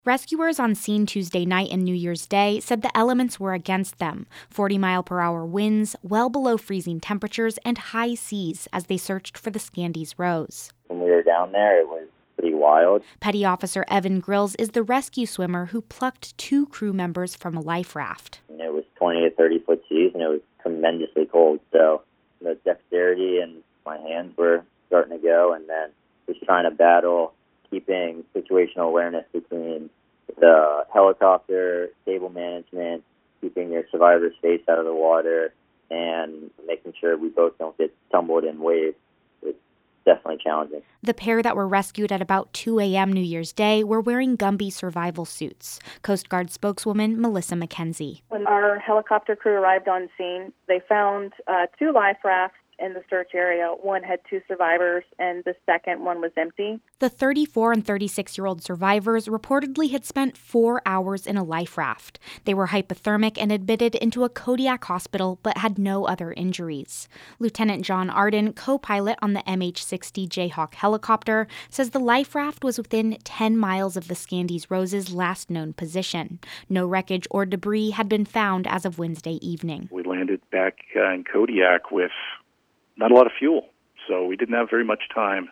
Rescuers on scene Tuesday night and New Year's Day said the elements were against them. 40-mile-per-hour winds, well below freezing temperatures, and high seas as they searched for the Scandies Rose. When we were down there, it was pretty wild. Petty Officer Evan Grills is the rescue swimmer who plucked 2 crew members from a life raft. It was 20 to 30-foot seas, and it was tremendously cold. So the dexterity and my hands were starting to go, and then just trying to battle keeping situational awareness between the helicopter, cable management, keeping your survivor's face out of the water, and making sure we both don't get tumbled in waves. It's definitely challenging. The pair that were rescued at about 2 a.m. New Year's Day were wearing Gumby survival suits. Coast Guard spokeswoman Melissa McKenzie. When our helicopter crew arrived on scene, they found 2 life rafts in the search area. One had 2 survivors, and the second one was empty. The 34 and 36-year-old survivors reportedly had spent 4 hours in a life raft. They were hypothermic and admitted into a Kodiak hospital but had no other injuries. Lieutenant John Arden, co-pilot on the MH-60 Jayhawk helicopter, says the life raft was within 10 miles of the Scandies Rose's last known position. No wreckage or debris had been found as of Wednesday evening. We landed back in Kodiak with not a lot of fuel, so we didn't have very much time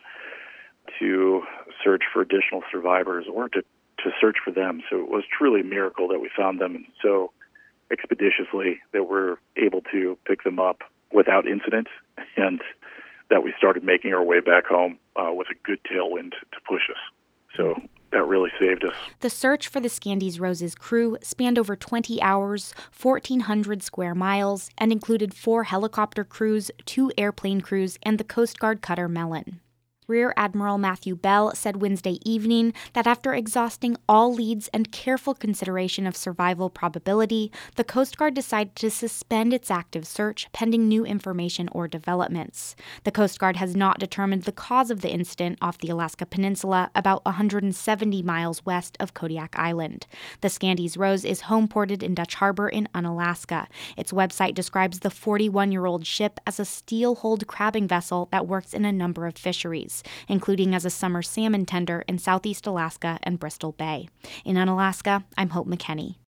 to search for additional survivors or to search for them. So it was truly a miracle that we found them so expeditiously that we're able to pick them up without incident, and that we started making our way back home with a good tailwind to push us. So that really saved us. The search for the Scandies Rose's crew spanned over 20 hours, 1,400 square miles, and included 4 helicopter crews, 2 airplane crews, and the Coast Guard cutter Mellon. Rear Admiral Matthew Bell said Wednesday evening that after exhausting all leads and careful consideration of survival probability, the Coast Guard decided to suspend its active search pending new information or developments. The Coast Guard has not determined the cause of the incident off the Alaska Peninsula, about 170 miles west of Kodiak Island. The Scandies Rose is home-ported in Dutch Harbor in Unalaska. Its website describes the 41-year-old ship as a steel-hulled crabbing vessel that works in a number of fisheries, including as a summer salmon tender in southeast Alaska and Bristol Bay. In Unalaska, I'm Hope McKenney.